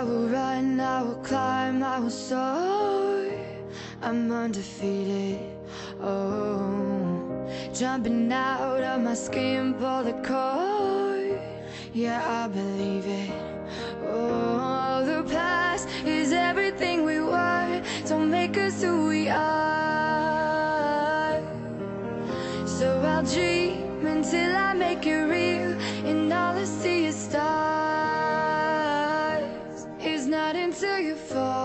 will run, I will climb, I will soar. I'm undefeated, oh. Jumping out of my skin, pull the cord. Yeah, I believe it, oh. The past is everything we were, don't make us who we are. So I'll dream until I make it real, and all I see is stars. It's not until you fall